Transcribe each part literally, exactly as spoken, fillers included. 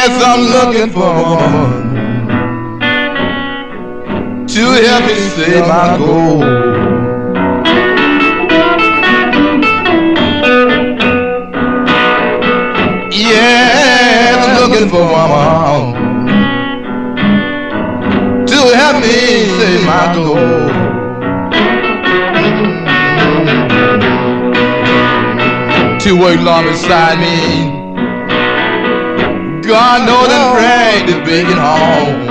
Yes, I'm looking for a woman to help me save my gold. Yes, I'm looking for a woman to help me save my gold. To work long beside me, God knows and bring the bacon home.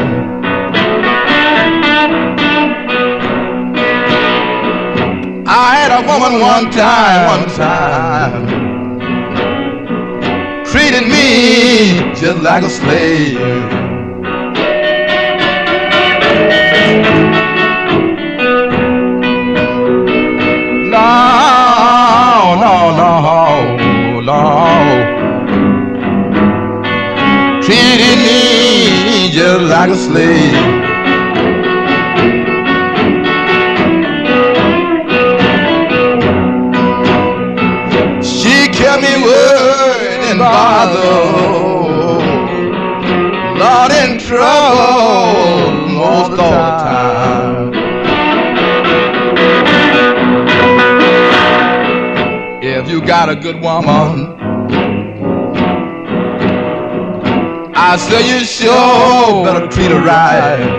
I had a woman one time, one time, treated me just like a slave. No, no, no, no. Treated me just like a slave. She kept me worried and bothered, not in trouble most all the time. If you got a good woman, I say you sure better treat her right.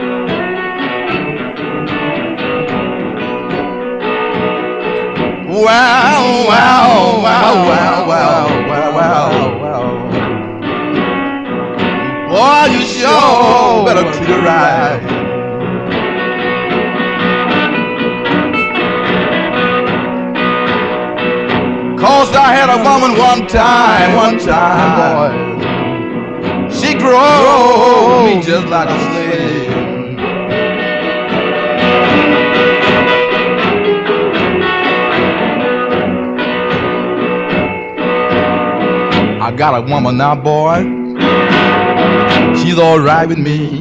Wow, wow, wow, wow, wow, wow, wow, wow. Boy, you sure better treat her right. Cause I had a woman one time, one time, boy. She drove me just like a slave. I got a woman now, boy. She's all right with me.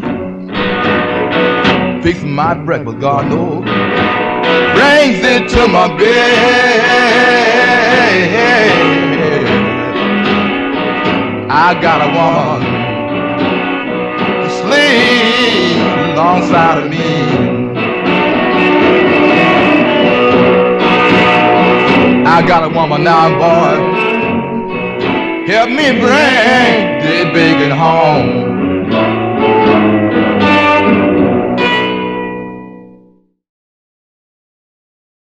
Fixing my breakfast, God knows. Brings it to my bed. I got a woman to sleep alongside of me. I got a woman now, boy. Help me bring